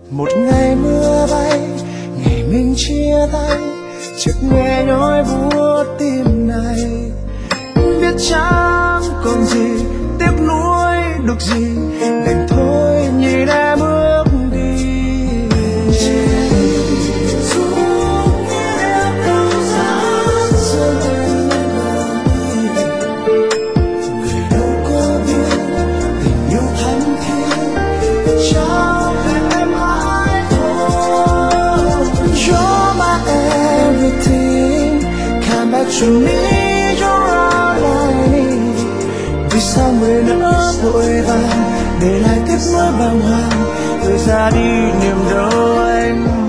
Một ngày mưa bay, ngày mình chia tay, chợt nghe nhói buốt tim này. Biết chẳng còn gì tiếc nuối được gì, đành thôi nhìn em bước đi. Dù em đâu dám rơi tên người đâu có biết tình yêu thánh thiêng trao về em mãi thôi. You're my everything, come back to me. Vì sao người nỡ vội vàng để lại tiếc nuối bàng hoàng, rời ra đi niềm đau anh.